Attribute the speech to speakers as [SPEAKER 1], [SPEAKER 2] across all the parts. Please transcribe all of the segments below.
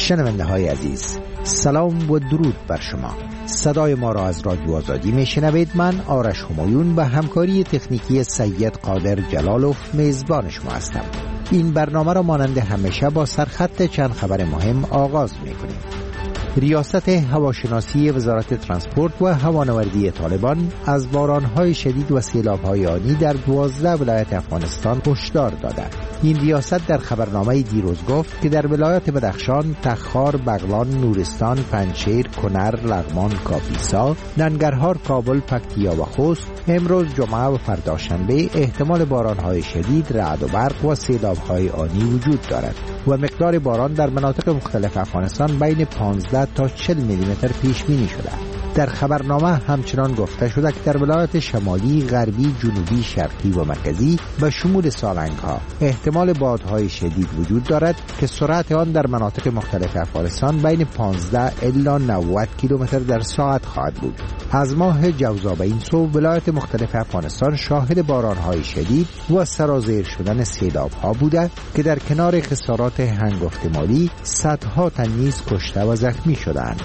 [SPEAKER 1] شنونده های عزیز، سلام و درود بر شما. صدای ما را از رادیو آزادی میشنوید. من آرش همایون به همکاری تکنیکی سید قادر جلالوف میزبان شما هستم. این برنامه را مانند همیشه با سرخط چند خبر مهم آغاز میکنیم. ریاست هواشناسی وزارت ترانسپورت و هوانوردی طالبان از بارانهای شدید و سیلاب‌های آنی در 12 ولایت افغانستان هشدار داده. این ریاست در خبرنامه دیروز گفت که در ولایت بدخشان، تخار، بغلان، نورستان، پنجشیر، کنر، لغمان، کاپیسا، ننگرهار، کابل، پکتیا و خوست امروز جمعه و فردا شنبه احتمال بارانهای شدید، رعد و برق و سیلاب‌های آنی وجود دارد و مقدار باران در مناطق مختلف افغانستان بین 15 تا 40 میلیمتر پیش بینی شده. در خبرنامه همچنان گفته شده که در ولایت شمالی، غربی، جنوبی، شرقی و مرکزی به شمول سالنگ‌ها احتمال بادهای شدید وجود دارد که سرعت آن در مناطق مختلف افغانستان بین 15 الی 90 کیلومتر در ساعت خواهد بود. از ماه جوزا به این سو ولایت مختلف افغانستان شاهد بارانهای شدید و سرازیر شدن سیلاب‌ها بوده که در کنار خسارات هنگفت مالی صدها تن نیز کشته و زخمی شدند.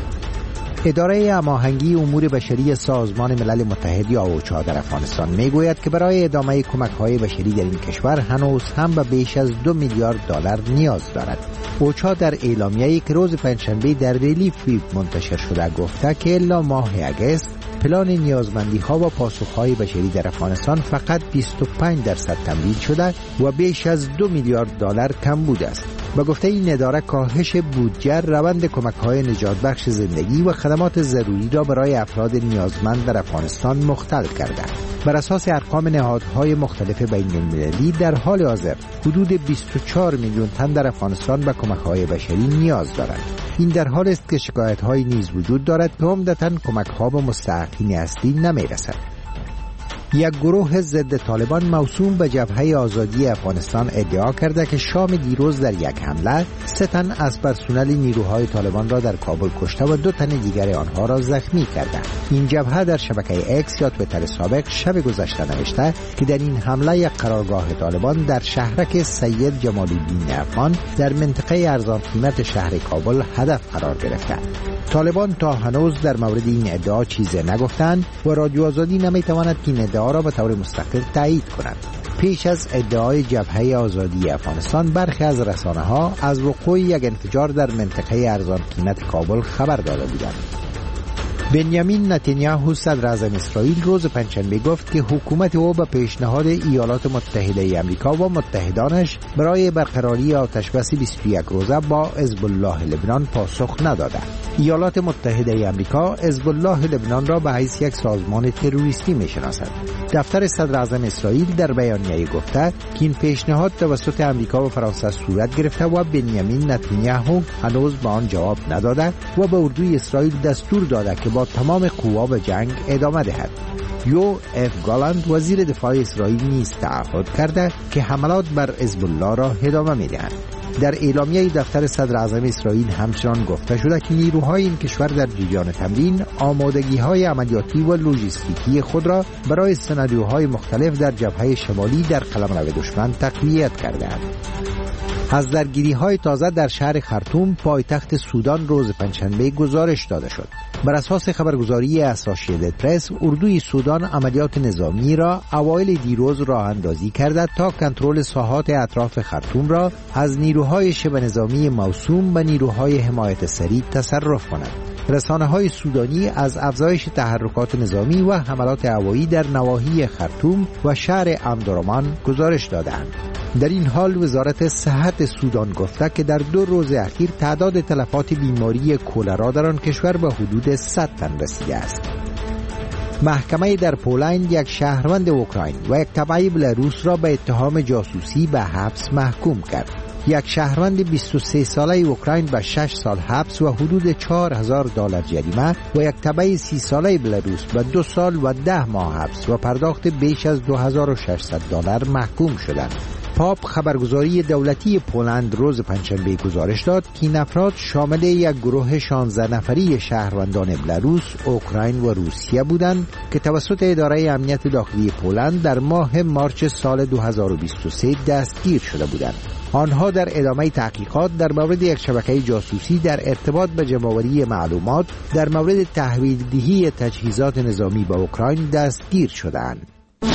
[SPEAKER 1] اداره هماهنگی امور بشری سازمان ملل متحد یا اوچا در افغانستان میگوید که برای ادامه کمک‌های بشری در این کشور هنوز هم به بیش از 2 میلیارد دلار نیاز دارد. اوچا در اعلامیه‌ای که روز پنجشنبه در ریلیف ویب منتشر شده گفته که الا ماه اگست پلان نیازمندی‌ها و پاسخ‌های بشری در افغانستان فقط 25% تمدید شده و بیش از 2 میلیارد دلار کمبود است. با گفته این اداره کاهش بودجه روند کمک‌های نجات بخش زندگی و خدمات ضروری را برای افراد نیازمند در افغانستان مختل کرده. بر اساس ارقام نهادهای مختلف بین‌المللی در حال حاضر حدود 24 میلیون تن در افغانستان به کمک‌های بشری نیاز دارند. این در حالی است که شکایت‌های نیز وجود دارد که عمدتاً کمک‌ها به مستحقین اصلی نمی‌رسد. یک گروه ضد طالبان موسوم به جبهه آزادی افغانستان ادعا کرده که شام دیروز در یک حمله 3 تن از پرسنل نیروهای طالبان را در کابل کشته و 2 تن دیگر آنها را زخمی کرده. این جبهه در شبکه اکس یا توییتر سابق شب گذشته نوشته که در این حمله یک قرارگاه طالبان در شهرک سید جمال الدین افغان در منطقه ارزان قیمت شهر کابل هدف قرار گرفته. طالبان تا هنوز در مورد این ادعا چیزی نگفتند و رادیو آزادی نمیتواند که این ادعا را به طور مستقل تایید کند. پیش از ادعای جبهه آزادی افغانستان برخی از رسانه‌ها از وقوع یک انفجار در منطقه ارزان قیمت کابل خبر داده بودند. بنیامین نتانیاهو صدر اعظم اسرائیل روز پنجشنبه گفت که حکومت او به پیشنهاد ایالات متحده آمریکا و متحدانش برای برقراری آتشبس 21 روزه با حزب الله لبنان پاسخ نداده. ایالات متحده آمریکا حزب الله لبنان را به حیث یک سازمان تروریستی می‌شناسد. دفتر صدر اعظم اسرائیل در بیانیه‌ای گفته که این پیشنهاد توسط آمریکا و فرانسه صورت گرفته و بنیامین نتانیاهو هنوز به آن جواب نداده و به اردوی اسرائیل دستور داده که با تمام قوا به جنگ ادامه دهد. یو اف گالند وزیر دفاع اسرائیل نیز تعهد کرده که حملات بر حزب الله را ادامه می‌دهند. در اعلامیه دفتر صدر اعظم اسرائیل همچنان گفته شده که نیروهای این کشور در جریان تمرین آمادگی‌های عملیاتی و لوجستیکی خود را برای سناریوهای مختلف در جبهه شمالی در قلمرو دشمن تقویت کرده‌اند. از درگیری‌های تازه در شهر خرطوم پایتخت سودان روز پنجشنبه گزارش داده شد. بر اساس خبرگزاری اسوسییتد پرس، اردوی سودان عملیات نظامی را اوایل دیروز راه اندازی کرده تا کنترل ساحات اطراف خرطوم را از نیروهای شبه نظامی موسوم به نیروهای حمایت سریع تصرف کند. رسانه‌های سودانی از افزایش تحرکات نظامی و حملات هوایی در نواحی خرطوم و شهر امدرمان گزارش دادند. در این حال وزارت صحت سودان گفته که در 2 روز اخیر تعداد تلفات بیماری کولرا در آن کشور به حدود 100 تن رسیده است. محکمه در پولند یک شهروند اوکراین و یک تبع بلاروس را به اتهام جاسوسی به حبس محکوم کرد. یک شهروند 23 ساله اوکراین به 6 سال حبس و حدود 4000 دلار جریمه و یک تبع 30 ساله بلاروس به 2 سال و 10 ماه حبس و پرداخت بیش از 2600 دلار محکوم شدند. پاپ خبرگزاری دولتی پولند روز پنجشنبه گزارش داد که این افراد شامل یک گروه 16 نفری شهروندان بلاروس، اوکراین و روسیه بودند که توسط اداره امنیت داخلی پولند در ماه مارچ سال 2023 دستگیر شده بودند. آنها در ادامه تحقیقات در مورد یک شبکه جاسوسی در ارتباط به جمع‌آوری معلومات در مورد تحویل‌دهی تجهیزات نظامی به اوکراین دستگیر شدند.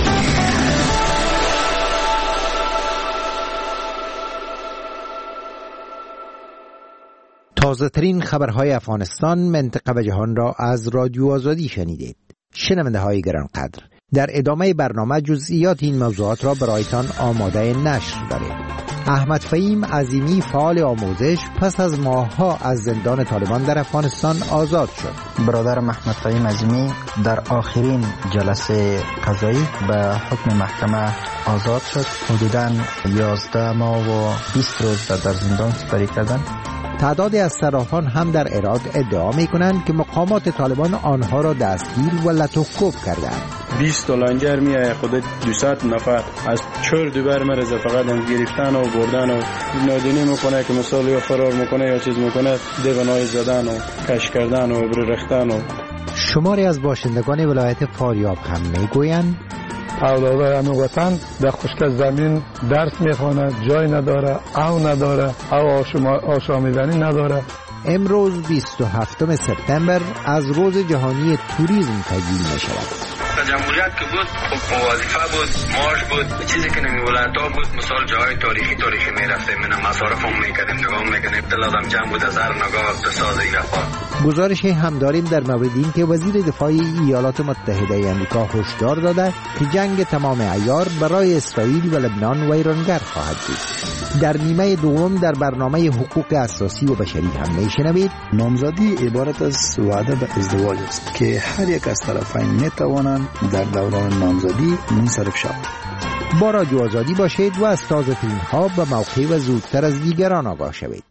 [SPEAKER 1] تازه ترین خبرهای افغانستان، منطقه و جهان را از رادیو آزادی شنیدید. شنونده های گرانقدر، در ادامه برنامه جزئیات این موضوعات را برایتان آماده نشر داریم. احمد فهیم عظیمی فعال آموزش پس از ماه‌ها از زندان طالبان در افغانستان آزاد شد.
[SPEAKER 2] برادرم احمد فهیم عظیمی در آخرین جلسه قضایی به حکم محکمه آزاد شد. حدوداً 11 ماه و 20 روز در زندان سپری کردند.
[SPEAKER 1] تعدادی از صرافان هم در عراق ادعا می‌کنند که مقامات طالبان آنها را دستگیر و لطف‌کوب کردند.
[SPEAKER 3] 20 لنگر میایه خود 200 نفر از 4 دوبر مرزه فقط هم گرفتن و بردن و نادونی میکنه که مثال یا فرار میکنه یا چیز میکنه، دیوانای زدن و کش کردن و ابر رختن. و
[SPEAKER 1] شماری از باشندگان ولایت فاریاب هم میگویند
[SPEAKER 4] اولادای همین وطن در خشک زمین درس میخوانه، جای نداره، او نداره، او آشامیدنی نداره.
[SPEAKER 1] امروز 27 سپتامبر از روز جهانی توریسم تجلیل می شود.
[SPEAKER 5] جمهوریت که بود خب وظیفه بود، معاش بود، چیزی که نمی ولایت‌ها بود، مثال جای تاریخی میرفتیم، من مصارف هم میکردیم، نگاه میکنیم، اطلاعاتم جمع بود از هر نگاه اقتصاد ایران.
[SPEAKER 1] گزارش هم داریم در مورد این که وزیر دفاع ایالات متحده آمریکا هشدار داده که جنگ تمام عیار برای اسرائیل و لبنان ویرانگر خواهد بود. در نیمه دوم در برنامه حقوق اساسی و بشری هم میشنوید
[SPEAKER 6] نامزدی عبارت از وعده به ازدواج است که هر یک از طرفین میتوانند در دوران نامزدی منصرف شوند.
[SPEAKER 1] با رادیو آزادی باشید و از تازه ترین ها به موقع و زودتر از دیگران آگاه شوید.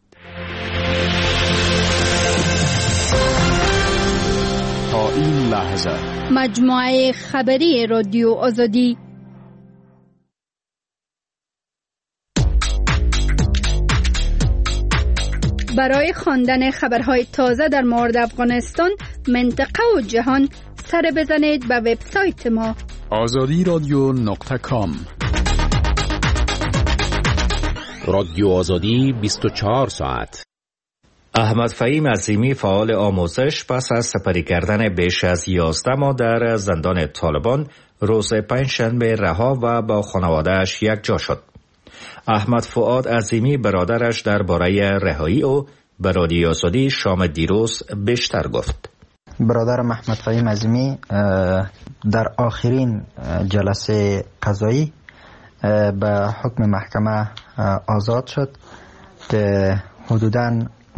[SPEAKER 7] تا این لحظه
[SPEAKER 8] مجموعه خبری رادیو آزادی. برای خواندن خبرهای تازه در مورد افغانستان، منطقه و جهان، سر بزنید به وبسایت ما
[SPEAKER 7] azadiradyo.com.
[SPEAKER 9] رادیو آزادی 24 ساعت.
[SPEAKER 10] احمد فهیم عظیمی فعال آموزش پس از سپری کردن بیش از 11 ماه در زندان طالبان روز پنجشنبه رها و با خانواده‌اش یک جا شد. احمد فؤاد عظیمی برادرش درباره رهایی او به رادیو آزادی شام دیروز بیشتر گفت.
[SPEAKER 2] برادرم احمد فهیم عظیمی در آخرین جلسه قضایی به حکم محکمه آزاد شد که حدوداً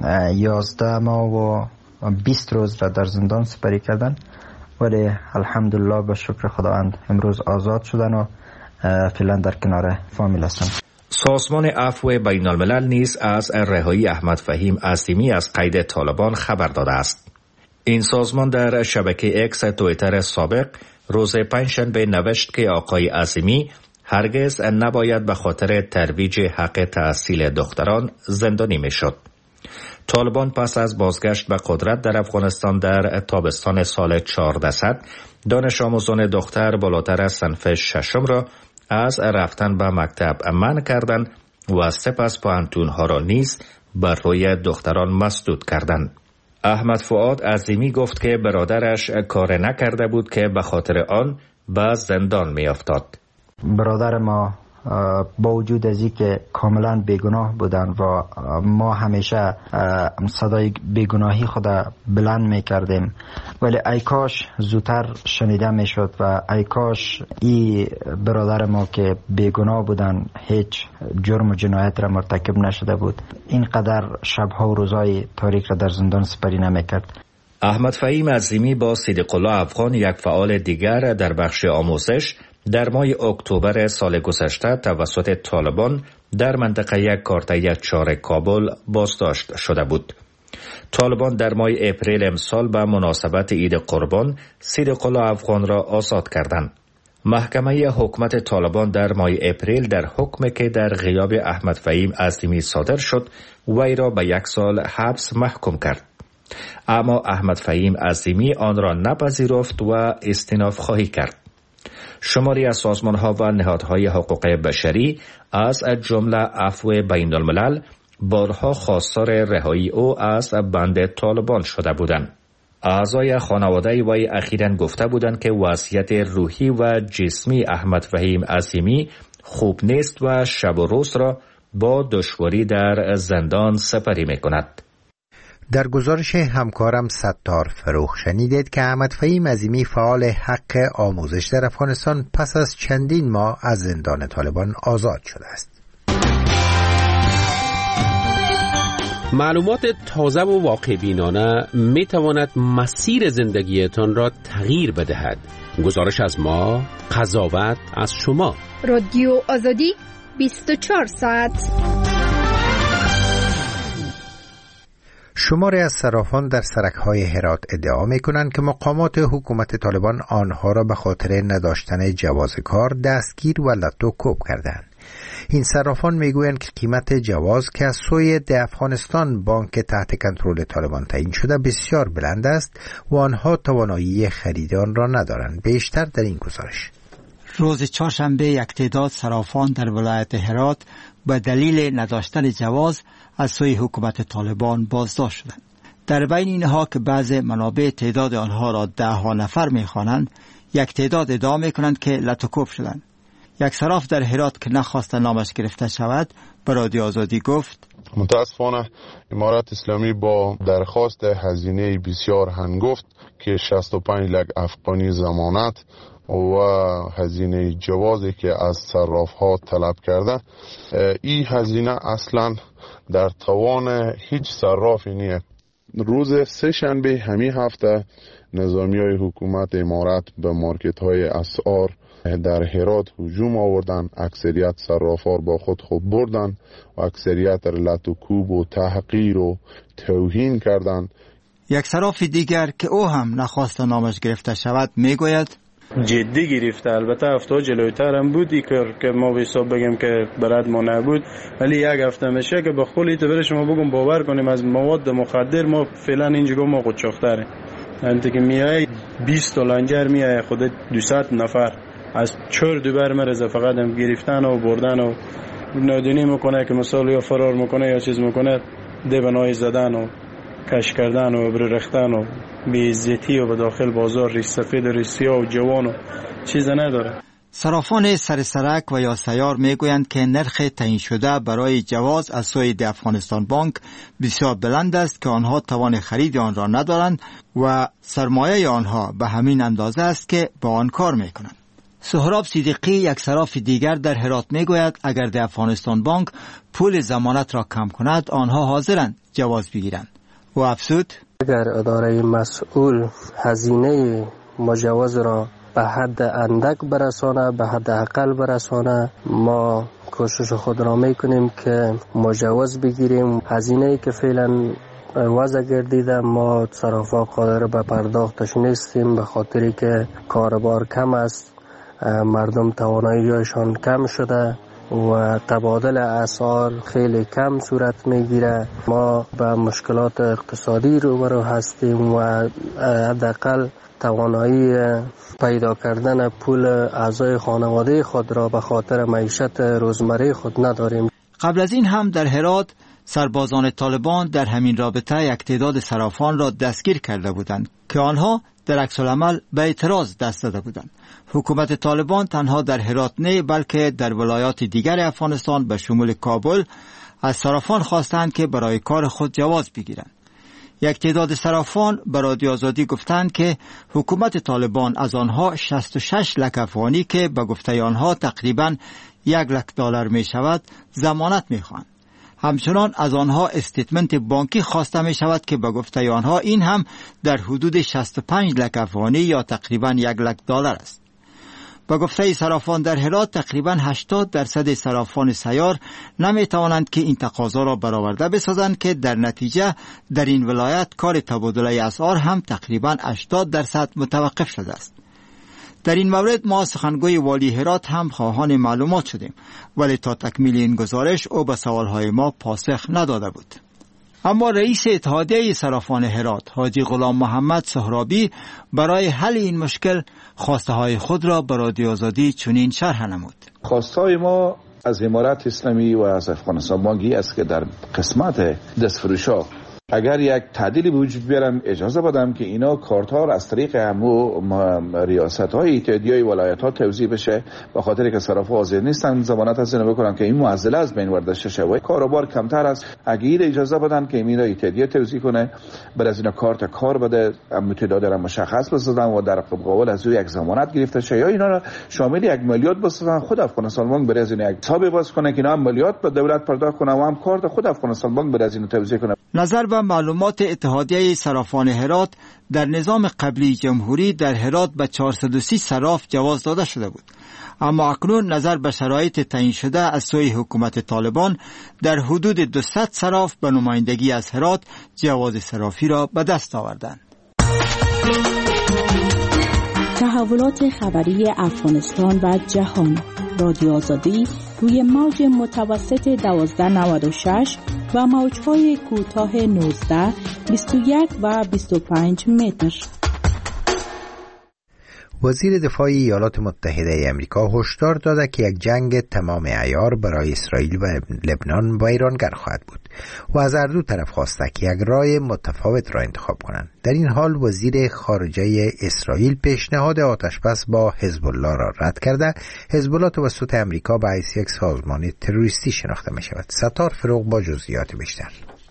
[SPEAKER 2] 11 ماه و 20 روز را در زندان سپری کردند، ولی الحمدلله به شکر خداوند امروز آزاد شدن و فعلا در کنار فامیل هستند.
[SPEAKER 10] سازمان عفو بین الملل نیز از رهایی احمد فهیم عظیمی از قید طالبان خبر داده است. این سازمان در شبکه اکس توییتر سابق روز پنجشنبه نوشت که آقای عظیمی هرگز نباید به خاطر ترویج حق تحصیل دختران زندانی میشد. طالبان پس از بازگشت به قدرت در افغانستان در تابستان سال 1400 دانش آموزان دختر بالاتر از صنف ششم را از رفتن به مکتب منع کردند و سپس پوهنتون‌ها را نیز بر روی دختران مسدود کردند. احمد فؤاد عظیمی گفت که برادرش کار نکرده بود که به خاطر آن به زندان می افتاد.
[SPEAKER 2] برادر ما با وجود از اینکه کاملا بیگناه بودن و ما همیشه صدای بیگناهی خود بلند میکردیم، ولی ای کاش زودتر شنیده میشد و ای کاش این برادر ما که بیگناه بودن هیچ جرم و جنایت را مرتکب نشده بود اینقدر شبها و روزهای تاریک را در زندان سپری نمیکرد.
[SPEAKER 10] احمد فهیم عظیمی با صدیق الله افغان یک فعال دیگر در بخش آموزش در ماه اکتبر سال گذشته توسط طالبان در منطقه یک کارته 4 کابل بازداشت شده بود. طالبان در ماه اپریل امسال به مناسبت عید قربان صدیق الله افغان را آزاد کردند. محکمه حکومت طالبان در ماه اپریل در حکمی که در غیاب احمد فهیم عظیمی صادر شد وی را به 1 سال حبس محکوم کرد. اما احمد فهیم عظیمی آن را نپذیرفت و استئناف خواهی کرد. شماری از سازمان‌ها و نهادهای حقوق بشری از جمله عفو بین الملل بارها خواستار رهایی او از بند طالبان شده بودند. اعضای خانواده وی اخیراً گفته بودند که وضعیت روحی و جسمی احمد فهیم عظیمی خوب نیست و شب و روز را با دشواری در زندان سپری می‌کند.
[SPEAKER 1] در گزارش همکارم ستار فروخ شنیدید که احمد فهیم عظیمی فعال حق آموزش در افغانستان پس از چندین ماه از زندان طالبان آزاد شده است.
[SPEAKER 9] معلومات تازه و واقع بینانه می تواند مسیر زندگیتان را تغییر بدهد. گزارش از ما، قضاوت از شما.
[SPEAKER 8] رادیو آزادی 24 ساعت.
[SPEAKER 1] شماری از صرافان در سرک‌های هرات ادعا می‌کنند که مقامات حکومت طالبان آنها را به خاطر نداشتن جواز کار دستگیر و لطوکوب کردند. این صرافان میگویند که قیمت جواز که از سوی افغانستان بانک تحت کنترل طالبان تعیین شده بسیار بلند است و آنها توانایی خرید آن را ندارند. بیشتر در این گزارش.
[SPEAKER 11] روز چهارشنبه یک تعداد صرافان در ولایت هرات به دلیل نداشتن جواز از سوی حکومت طالبان بازداشت شدند. در بین اینها که بعض منابع تعداد آنها را 10 نفر می‌خوانند، یک تعداد ادعا می‌کنند که لطوکوب شدند. یک صراف در هرات که نخواست نامش گرفته شود به رادیو آزادی گفت:
[SPEAKER 12] متاسفانه امارت اسلامی با درخواست هزینه بسیار هنگفت که 65 لک افغانی ضمانت و هزینه جوازی که از صراف ها طلب کرده، این هزینه اصلا در توان هیچ صرافی نیست. روز سه شنبه همین هفته نظامی های حکومت امارت به مارکت های اسعار در هرات هجوم آوردن، اکثریت صرافار با خود بردن و اکثریت لطوکوب و تحقیر و توهین کردند.
[SPEAKER 11] یک صراف دیگر که او هم نخواست نامش گرفته شود میگوید:
[SPEAKER 3] جدی گرفته. البته هفته جلویتر هم بودی که ما به حساب بگیم که برات ما نبود، ولی یک هفته میشه که به قول تو برای شما بگم باور کنیم از مواد مخدر ما فعلا اینجا ما قچاق‌تره. انت که میای 20 لنجر میای خود 200 نفر از 4 دوبر مرزه فقط هم گرفتن و بردن و نادونی میکنه که مثلا یا فرار میکنه یا چیز میکنه، دیوانای زدن و کش کردن و ابر رختن و بی‌عزتی و به داخل بازار ریش سفید و ریش سیاه و جوان و چیز نداره.
[SPEAKER 11] صرافان سرسرک و یا سیار میگویند که نرخ تعیین شده برای جواز از سوی افغانستان بانک بسیار بلند است که آنها توان خرید آن را ندارند و سرمایه آنها به همین اندازه است که با آن کار میکنند. سهراب صدیقی یک صراف دیگر در هرات میگوید اگر د افغانستان بانک پول ضمانت را کم کند آنها حاضرند جواز بگیرند و افزود:
[SPEAKER 13] اگر اداره مسئول هزینه مجوز را به حد اندک برسانه، به حد اقل برسانه، ما کوشش خود را میکنیم که مجوز بگیریم. هزینه‌ای که فعلا وضع گردیده ما صرافا قادر به پرداختش نیستیم، به خاطری که کاربار کم است، مردم تواناییشان کم شده و تبادل اسعار خیلی کم صورت میگیره. ما به مشکلات اقتصادی روبرو هستیم و حداقل توانایی پیدا کردن پول اعضای خانواده خود را به خاطر معیشت روزمره خود نداریم.
[SPEAKER 11] قبل از این هم در هرات سربازان طالبان در همین رابطه یک تعداد صرافان را دستگیر کرده بودند که آنها در عکس العمل به اعتراض دست داده بودند. حکومت طالبان تنها در هرات نه بلکه در ولایات دیگر افغانستان به شمول کابل از صرافان خواستند که برای کار خود جواز بگیرند. یک تعداد صرافان به رادیو آزادی گفتند که حکومت طالبان از آنها 66 لک افغانی که به گفته آنها تقریباً 1 لک دلار می شود ضمانت می خواهند. همچنان از آنها استیتمنت بانکی خواسته می شود که به گفته آنها این هم در حدود 65 لک افغانی یا تقریباً 1 لک دلار است. به گفته صرافان در هرات تقریباً 80% صرافان سیار نمی توانند که این تقاضا را برآورده بسازند که در نتیجه در این ولایت کار تبادله اسعار هم تقریباً 80% متوقف شده است. در این مورد ما سخنگوی والی هرات هم خواهان معلومات شدیم، ولی تا تکمیل این گزارش او به سوالهای ما پاسخ نداده بود. اما رئیس اتحادیه صرافان هرات حاجی غلام محمد سهرابی برای حل این مشکل خواسته های خود را به رادیو آزادی چنین شرح نمود.
[SPEAKER 14] خواسته های ما از امارت اسلامی و از افغانستان بانکی است که در قسمت دستفروشا اگر یک تعدیلی به وجود بیارن اجازه بدم که اینا کارت‌ها از طریق همو ریاست‌های اتحادیه ولایت‌ها توزیع بشه، به خاطر که صرافا حاضر نیستن ضمانت از اینو بکنن که این معضله از بین برده شه و کاروبار کمتر است. اگه اجازه بدن که اینا اتحادیه توزیع کنه، بعد از اینا کارت کار بده، تعداد را مشخص بسازن و در مقابل از او یک ضمانت گرفته شه، یا اینا را شامل یک مالیات بسازن. خود افغانستان بانک برای از این یک حساب باز کنه که اینا هم مالیات به دولت پرداخت کنه و هم کارت خود افغانستان بانک برای از این توزیع کنه.
[SPEAKER 11] نظر به معلومات اتحادیه صرافان هرات، در نظام قبلی جمهوری در هرات به 430 صراف جواز داده شده بود، اما اکنون نظر به شرایط تعیین شده از سوی حکومت طالبان در حدود 200 صراف به نمایندگی از هرات جواز صرافی را به دست آوردند.
[SPEAKER 15] تحولات خبری افغانستان و جهان، رادیو آزادی روی موج متوسط 1296 و موج‌های کوتاه 19، 21 و 25 متر.
[SPEAKER 1] وزیر دفاع ایالات متحده امریکا هشدار داده که یک جنگ تمام عیار برای اسرائیل و لبنان با ایرانگر خواهد بود و از هر دو طرف خواسته که یک راه متفاوت را انتخاب کنند. در این حال وزیر خارجه اسرائیل پیشنهاد آتشبس با حزب الله را رد کرده. حزب الله توسط امریکا به حیث یک سازمان تروریستی شناخته می شود. ستار فروغ با جزئیات بیشتر.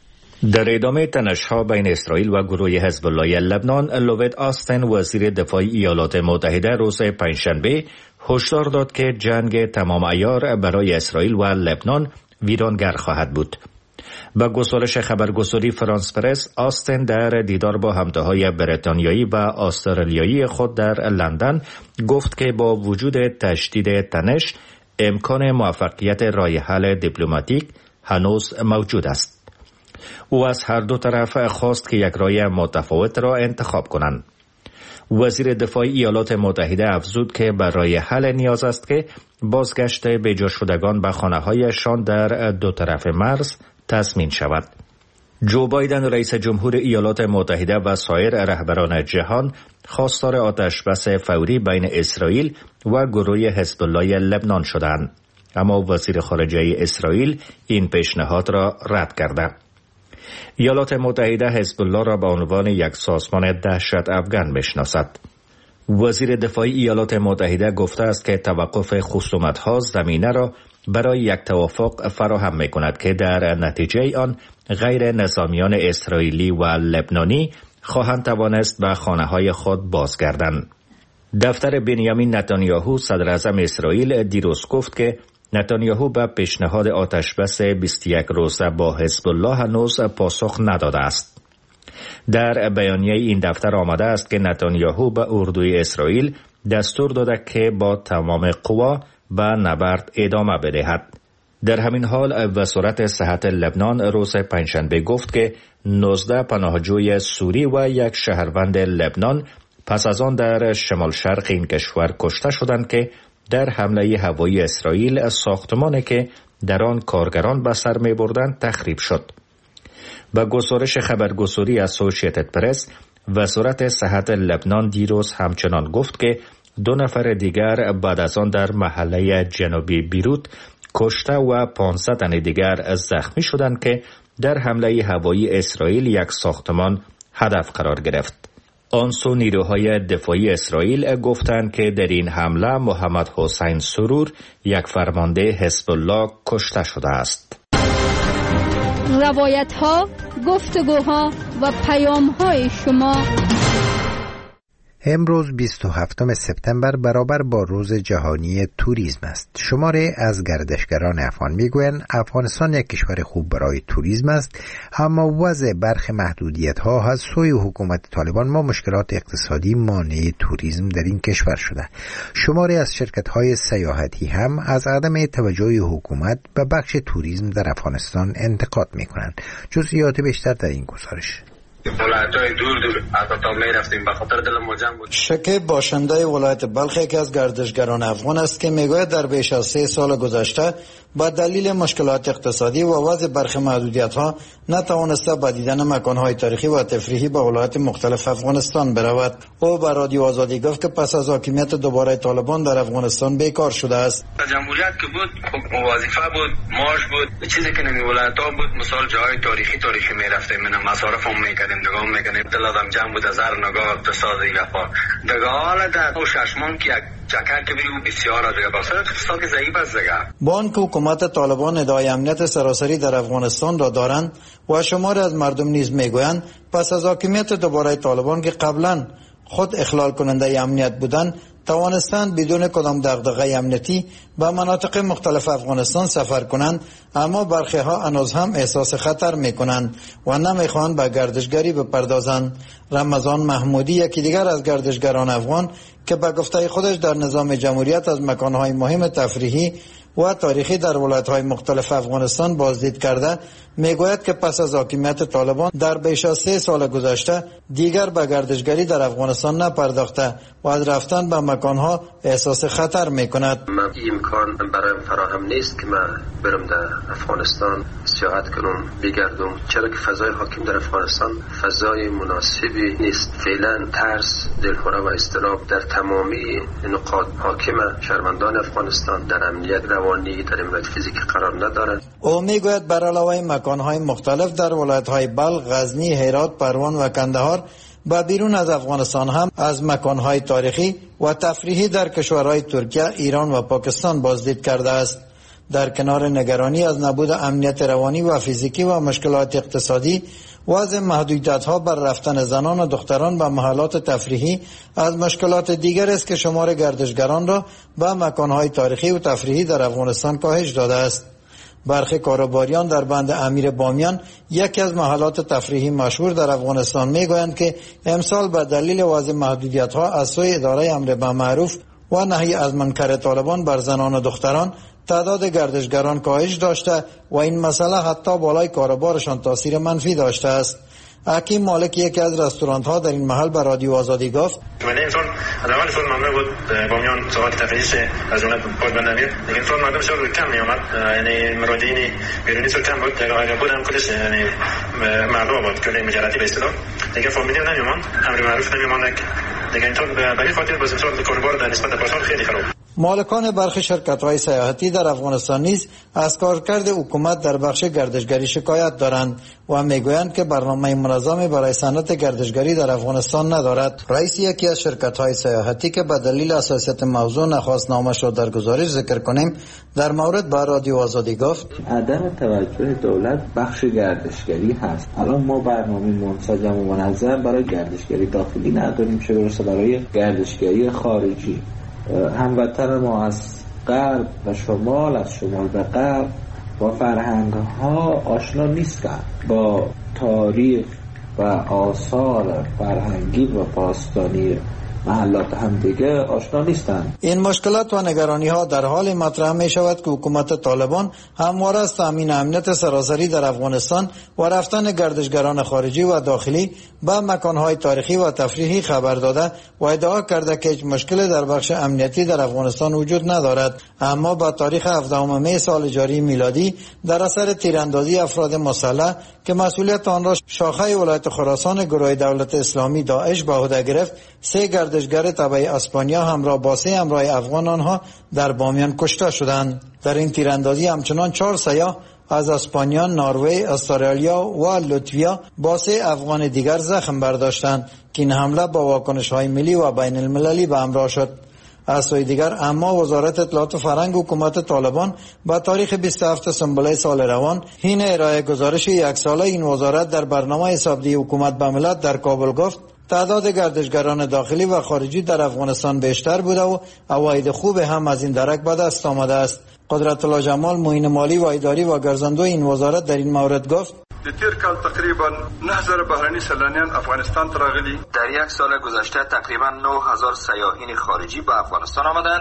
[SPEAKER 10] در ادامه تنش‌ها بین اسرائیل و گروه حزب الله لبنان، لوید آستن وزیر دفاع ایالات متحده روز پنجشنبه هشدار داد که جنگ تمام عیار برای اسرائیل و لبنان ویرانگر خواهد بود. با گزارش خبرگزاری فرانس پرس، آستن در دیدار با همتاهای بریتانیایی و استرالیایی خود در لندن گفت که با وجود تشدید تنش، امکان موفقیت راه حل دیپلماتیک هنوز موجود است. او از هر دو طرف خواست که یک راه متفاوت را انتخاب کنند. وزیر دفاع ایالات متحده افزود که برای حل نیاز است که بازگشت بجا شدگان به خانه‌هایشان در دو طرف مرز تضمین شود. جو بایدن رئیس جمهور ایالات متحده و سایر رهبران جهان خواستار آتشبس فوری بین اسرائیل و گروه حزب الله لبنان شدند، اما وزیر خارجه اسرائیل این پیشنهاد را رد کرده. ایالات متحده حزب الله را به عنوان یک سازمان دهشت افغان میشناسد. وزیر دفاع ایالات متحده گفته است که توقف خصومت‌ها زمینه را برای یک توافق فراهم می‌کند که در نتیجه آن غیر نظامیان اسرائیلی و لبنانی خواهند توانست به خانه‌های خود بازگردند. دفتر بنیامین نتانیاهو صدر اعظم اسرائیل دیروز گفت که نتانیاهو به پیشنهاد آتشبس 21 روزه با حزب الله هنوز پاسخ نداده است. در بیانیه این دفتر آمده است که نتانیاهو به اردوی اسرائیل دستور داده که با تمام قوا به نبرد ادامه بدهد. در همین حال وزارت صحت لبنان روز پنجشنبه گفت که 19 پناهجوی سوری و یک شهروند لبنان پس از آن در شمال شرق این کشور کشته شدند که در حمله هوایی اسرائیل ساختمانی که در آن کارگران به سر می بردند تخریب شد. با گزارش خبرگزاری اسوسییتد پرس، وزارت صحت لبنان دیروز همچنان گفت که 2 نفر دیگر بعد از آن در محله جنوبی بیروت کشته و 500 تن دیگر زخمی شدند که در حمله هوایی اسرائیل یک ساختمان هدف قرار گرفت. آنسو نیروهای دفاعی اسرائیل گفتند که در این حمله محمد حسین سرور، یک فرمانده حزب الله، کشته شده است.
[SPEAKER 8] روایت‌ها، گفتگوها و پیام‌های شما.
[SPEAKER 1] امروز 27 سپتامبر برابر با روز جهانی توریسم است. شماره از گردشگران افغان میگویند افغانستان یک کشور خوب برای توریسم است، اما وضع برخی محدودیت‌ها از سوی حکومت طالبان ما مشکلات اقتصادی مانع توریسم در این کشور شده. شماره از شرکت‌های سیاحتی هم از عدم توجه حکومت به بخش توریسم در افغانستان انتقاد می‌کنند. جزئیات بیشتر در این گزارش.
[SPEAKER 5] ولایت‌های دور حتی می‌رفتیم به خاطر دل ما جمع بود.
[SPEAKER 16] شکیب باشنده ولایت بلخ یکی از گردشگران افغان است که میگوید در بیش از 3 سال گذشته با دلیل مشکلات اقتصادی و وضع برخی محدودیت‌ها نتوانسته به دیدن مکان‌های تاریخی و تفریحی به ولایات مختلف افغانستان برود. او به رادیو آزادی گفت که پس از حاکمیت دوباره طالبان در افغانستان بیکار شده است.
[SPEAKER 5] جمهوریت که بود وظیفه بود، معاش بود، چیزی که نمی ولایت‌ها بود، مثلا جای تاریخی می‌رفتیم، من مصارف هم می‌کردیم، نگاه می‌کردیم، دل آدم جمع بود، هزار نگاه اقتصادی لفا. دیگه حالا در او 6 ماه که یک چکر که بیرو بسیار از دیگه بسیار اقتصاد ضعیف است دیگه.
[SPEAKER 16] بانک حکومت طالبان ادعای امنیت سراسری در افغانستان را دارند و شماری از مردم نیز میگویند پس از حاکمیت دوباره طالبان که قبلا خود اخلال کننده امنیت بودند توانستند بدون کدام دغدغه امنیتی به مناطق مختلف افغانستان سفر کنند، اما برخی ها هنوز هم احساس خطر میکنند و نمیخواهند به گردشگری بپردازند. رمضان محمودی یکی دیگر از گردشگران افغان که به گفته خودش در نظام جمهوریت از مکانهای مهم تفریحی و تاریخی در ولایت‌های مختلف افغانستان بازدید کرده میگوید که پس از حاکمیت طالبان در بیش از 3 سال گذشته دیگر به گردشگری در افغانستان نپرداخته و از رفتن به مکانها احساس خطر میکند.
[SPEAKER 17] امکان برایم فراهم نیست که من برم در افغانستان سیاحت کنم بگردم، چرا که فضای حاکم در افغانستان فضای مناسبی نیست. فعلا ترس، دلهره و اضطراب در تمامی نقاط حاکم شهروندان افغانستان در امنیت روانی در امنیت فیزیکی قرار ندارد.
[SPEAKER 16] او میگوید بر علاوه مکانهای مختلف در ولایت‌های بلخ، غزنی، هرات، پروان و کندهار و بیرون از افغانستان هم از مکانهای تاریخی و تفریحی در کشورهای ترکیه، ایران و پاکستان بازدید کرده است. در کنار نگرانی از نبود امنیت روانی و فیزیکی و مشکلات اقتصادی، وضع محدودیت‌ها بر رفتن زنان و دختران به محلات تفریحی از مشکلات دیگر است که شمار گردشگران را به مکانهای تاریخی و تفریحی در افغانستان کاهش داده است. برخی کاروباریان در بند امیر بامیان یکی از محلات تفریحی مشهور در افغانستان میگویند که امسال به دلیل وضع محدودیت‌ها از سوی اداره امر بالمعروف و نهی از منکر طالبان بر زنان و دختران تعداد گردشگران کاهش داشته و این مسئله حتی بالای کاروبارشان تاثیر منفی داشته است. حکیم مالک یکی از رستوران ها در این محل به رادیو آزادی گفت
[SPEAKER 18] من امسال از اول سال ممنوع بود بامیان ساعت تفریحیش از جمله پاک بند امیر، لیکن امسال مردم شغل کم می اومد، یعنی مرادین بیرونی سال کم بود، اگر بود هم کلش یعنی مردم بود کلی مجرتی به اصطلاح، دیگه فامیلی نمی اومد، امر معروف نمی اومد، دیگه امسال به این خاطر باز امسال کاروبار در نسبت پارسال خیلی خراب.
[SPEAKER 16] مالکان برخی شرکت‌های سیاحتی در افغانستان نیز از کارکرد حکومت در بخش گردشگری شکایت دارند و میگویند که برنامه منظمی برای صنعت گردشگری در افغانستان ندارد. رئیس یکی از شرکت‌های سیاحتی که به دلیل حساسیت موضوع نخواست نامش را در گزارش ذکر کنیم در مورد با رادیو آزادی گفت
[SPEAKER 19] عدم توجه دولت بخش گردشگری هست. الان ما برنامه منسجم و منظم برای گردشگری داخلی نداریم، چه برسه برای گردشگری خارجی. هموطن ما از غرب و شمال، از شمال به غرب با فرهنگ ها آشنا نیستند، با تاریخ و آثار فرهنگی و باستانی محلات هم دیگه آشنا نیستند.
[SPEAKER 16] این مشکلات و نگرانی ها در حال مطرح می شود که حکومت طالبان همواره از تامین امنیت سراسری در افغانستان و رفتن گردشگران خارجی و داخلی به مکانهای تاریخی و تفریحی خبر داده و ادعا کرده که هیچ مشکل در بخش امنیتی در افغانستان وجود ندارد، اما با تاریخ 17 می سال جاری میلادی در اثر تیراندازی افراد مسلح که مسئولیت آن را شاخه ولایت خراسان گروه دولت اسلامی داعش به عهده گرفت، 3 گردشگر تبع اسپانیا همراه با 3 همراه افغان آنها در بامیان کشته شدند. در این تیراندازی همچنان 4 سیاح از اسپانیا، نروژ، استرالیا و لطفیا با 3 افغان دیگر زخم برداشتند که این حمله با واکنش‌های ملی و بین المللی به همراه شد. از سوی دیگر اما وزارت اطلاعات و فرهنگ حکومت طالبان با تاریخ 27 سنبله سال روان حین ارائه گزارش 1 ساله این وزارت در برنامه حسابدهی حکومت به ملت در کابل گفت تعداد گردشگران داخلی و خارجی در افغانستان بیشتر بوده و عواید خوب هم از این درک به دست آمده است. قدرت الله جمال معین مالی و اداری و گرزنده این وزارت در این مورد گفت
[SPEAKER 20] د تیر کال تقریبا 9000 بهرنی سیلانیان افغانستان ته راغلي.
[SPEAKER 17] در 1 سال گذشته تقریبا 9000 سیاحین خارجی به افغانستان آمدند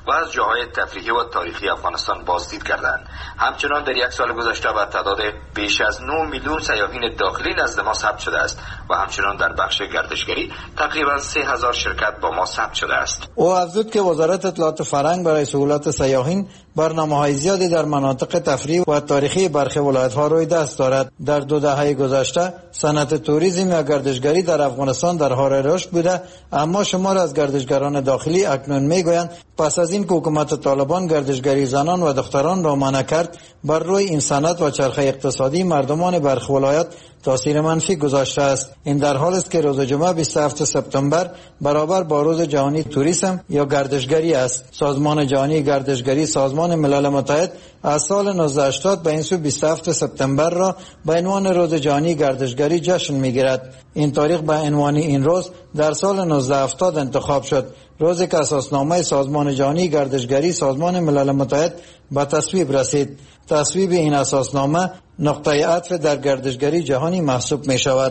[SPEAKER 5] و از جاهای تفریحی و تاریخی افغانستان بازدید کردند. همچنان در یک سال گذشته به تعداد بیش از 9 میلیون سیاحین داخلی نزد ما ثبت شده است و همچنان در بخش گردشگری تقریبا 3000 شرکت با ما ثبت شده است.
[SPEAKER 16] او افزود که وزارت اطلاعات فرهنگ برای سهولت سیاحین برنامه‌های زیادی در مناطق تفریح و تاریخی برخی ولایت‌ها روی دست دارد. در 2 دهه گذشته صنعت توریسم یا گردشگری در افغانستان در حال رشد بوده، اما شمار از گردشگران داخلی اکنون میگویند پس از این که حکومت طالبان گردشگری زنان و دختران را منع کرد، بر روی این صنعت و چرخه اقتصادی مردمان برخی ولایت تاثیر منفی گذاشته است. این در حالی است که روز جمعه 27 سپتامبر برابر با روز جهانی توریسم یا گردشگری است. سازمان جهانی گردشگری سازمان ملل متحد از سال 1980 به این سو 27 سپتامبر را به عنوان روز جهانی گردشگری جشن می‌گیرد. این تاریخ به عنوان این روز در سال 1970 انتخاب شد، روزی که اساسنامه سازمان جهانی گردشگری سازمان ملل متحد به تصویب رسید. تصویب این اساسنامه نقطه عطف در گردشگری جهانی محسوب می شود.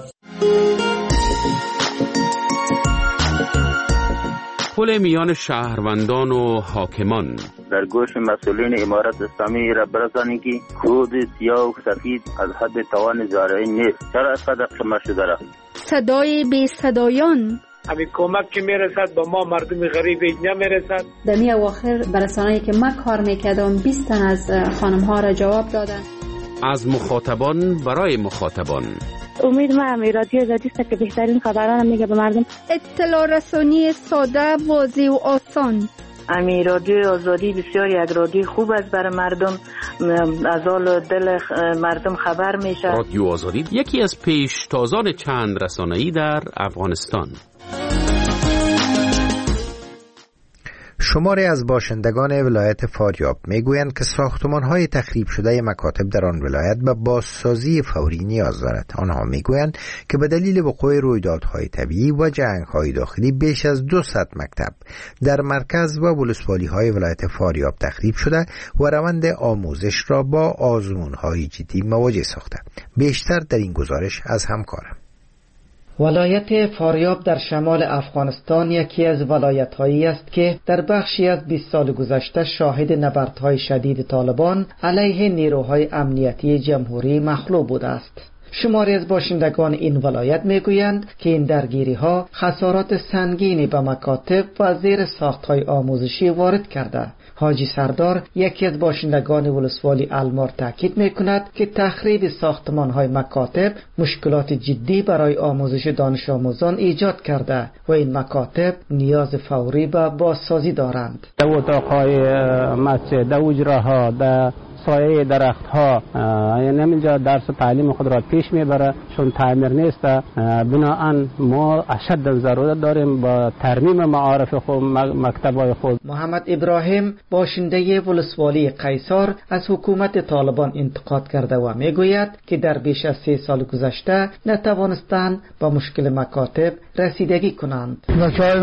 [SPEAKER 9] پل میان شهروندان و حاکمان
[SPEAKER 21] در گوش مسئولین امارت اسلامی را برسانید که کود سیاه و سفید از حد توان زارعین نیست. چرا از قدر شما شده را؟
[SPEAKER 8] صدای بی صدایان
[SPEAKER 22] همین کمک که میرسد با ما مردم غریب نمیرسد.
[SPEAKER 23] در می اواخر برسانه‌ای که من کار میکردم 20 تن از خانم ها را جواب دادن.
[SPEAKER 9] از مخاطبان برای مخاطبان.
[SPEAKER 24] امید ما رادیو آزادی است که بهترین خبران میگه به مردم.
[SPEAKER 8] اطلاع رسانی ساده، واضح و آسان.
[SPEAKER 24] رادیو آزادی بسیار یک رادیو خوب است برای مردم، از حال دل مردم خبر میشه.
[SPEAKER 9] رادیو آزادی یکی از پیشتازان چند رسانه‌ای در افغانستان.
[SPEAKER 1] شماری از باشندگان ولایت فاریاب میگویند که ساختمان‌های تخریب شده مکاتب در آن ولایت به بازسازی فوری نیاز دارد. آنها میگویند که به دلیل وقوع رویدادهای طبیعی و جنگ‌های داخلی بیش از 200 مکتب در مرکز و ولسوالی‌های ولایت فاریاب تخریب شده و روند آموزش را با آزمون‌های جدی مواجه ساخته. بیشتر در این گزارش از همکارم.
[SPEAKER 25] ولایت فاریاب در شمال افغانستان یکی از ولایت‌هایی است که در بخشی از 20 سال گذشته شاهد نبردهای شدید طالبان علیه نیروهای امنیتی جمهوری مخلوع بوده است. شماری از باشندگان این ولایت میگویند که این درگیری‌ها خسارات سنگینی به مکاتب و زیر ساخت‌های آموزشی وارد کرده. حاجی سردار یکی از باشندگان ولسوالی المار تاکید میکند که تخریب ساختمان‌های مکاتب مشکلات جدی برای آموزش دانش آموزان ایجاد کرده و این مکاتب نیاز فوری به بازسازی دارند.
[SPEAKER 26] در اتاق‌های مسجد، در اجراها، در سایه درخت‌ها، یعنی همینجا درس و تعلیم خود را پیش میبره، چون تعمیر نیست. بنابراین ما اشد ضرورت داریم با ترمیم معارف خود، مکتب‌های خود.
[SPEAKER 25] محمد ابراهیم باشنده ولسوالی قیصر از حکومت طالبان انتقاد کرده و میگوید که در بیش از 3 سال گذشته نتوانستند با مشکل مکاتب رسیدگی کنند.
[SPEAKER 27] بچه‌های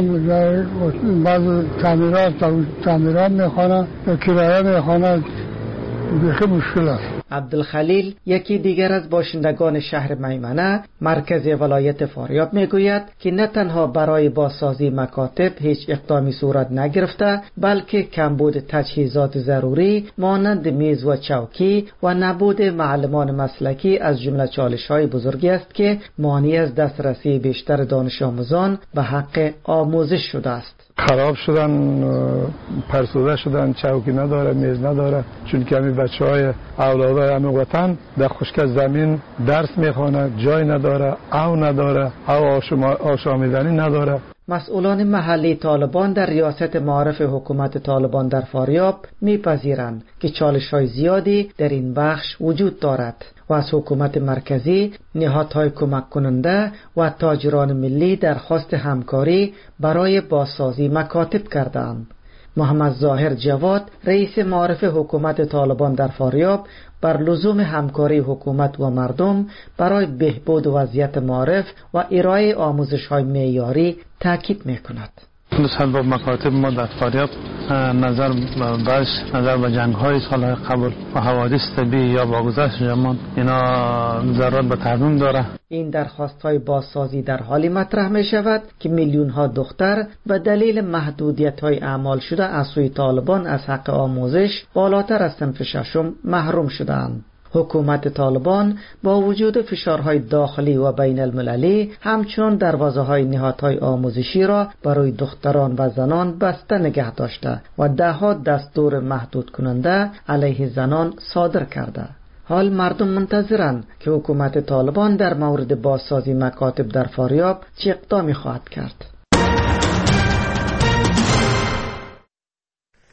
[SPEAKER 27] ما بعض تعمیرات میخوانند، کرایه میخوانند، بیخی مشکل است.
[SPEAKER 25] عبدالخلیل یکی دیگر از باشندگان شهر میمنه مرکز ولایت فاریاب میگوید که نه تنها برای بازسازی مکاتب هیچ اقدامی صورت نگرفته، بلکه کمبود تجهیزات ضروری مانند میز و چوکی و نبود معلمان مسلکی از جمله چالش‌های بزرگی است که مانع از دسترسی بیشتر دانش آموزان به حق آموزش شده است.
[SPEAKER 4] خراب شدن، پرسوده شدن، چوکی نداره، میز نداره، چون که همین بچه‌های اولادای همین وطن در خشک زمین درس میخوانه، جای نداره، او نداره، او آشامیدنی نداره.
[SPEAKER 25] مسئولان محلی طالبان در ریاست معارف حکومت طالبان در فاریاب میپذیرند که چالش‌های زیادی در این بخش وجود دارد و از حکومت مرکزی، نهادهای کمک کننده و تاجران ملی درخواست همکاری برای بازسازی مکاتب کردند. محمد ظاهر جواد رئیس معارف حکومت طالبان در فاریاب بر لزوم همکاری حکومت و مردم برای بهبود وضعیت معارف و ارائه آموزش‌های معیاری تاکید می‌کند.
[SPEAKER 4] نسبت به مکاتب ما در فاریاب نظر به جنگ‌های سال قبل و حوادث طبیعی یا با گذشت زمان اینا ضرورت به ترمیم داره.
[SPEAKER 25] این درخواست‌های بازسازی در حالی مطرح می شود که میلیون‌ها دختر به دلیل محدودیت‌های اعمال شده از سوی طالبان از حق آموزش بالاتر از صنف ششم محروم شدند. حکومت طالبان با وجود فشارهای داخلی و بین المللی همچنان دروازه‌های نهادهای آموزشی را برای دختران و زنان بسته نگه داشته و ده‌ها دستور محدود کننده علیه زنان صادر کرده. حال مردم منتظرند که حکومت طالبان در مورد بازسازی مکاتب در فاریاب چه اقدامی خواهد کرد.